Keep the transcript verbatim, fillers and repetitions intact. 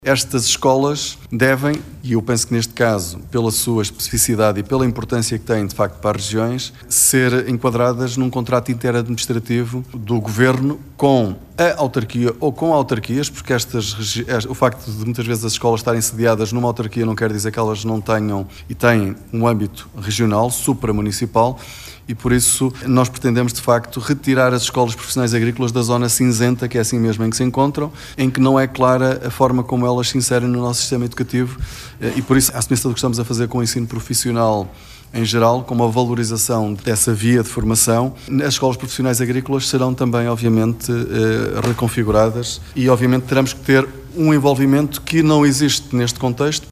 Estas escolas devem, e eu penso que neste caso, pela sua especificidade e pela importância que têm de facto para as regiões, ser enquadradas num contrato interadministrativo do Governo com a autarquia ou com autarquias, porque estas, o facto de muitas vezes as escolas estarem sediadas numa autarquia não quer dizer que elas não tenham e têm um âmbito regional, supramunicipal, e por isso nós pretendemos de facto retirar as escolas profissionais agrícolas da zona cinzenta, que é assim mesmo em que se encontram, em que não é clara a forma como elas se inserem no nosso sistema educativo, e por isso a semelhança do que estamos a fazer com o ensino profissional em geral, com uma valorização dessa via de formação, as escolas profissionais agrícolas serão também, obviamente, reconfiguradas e, obviamente, teremos que ter um envolvimento que não existe neste contexto.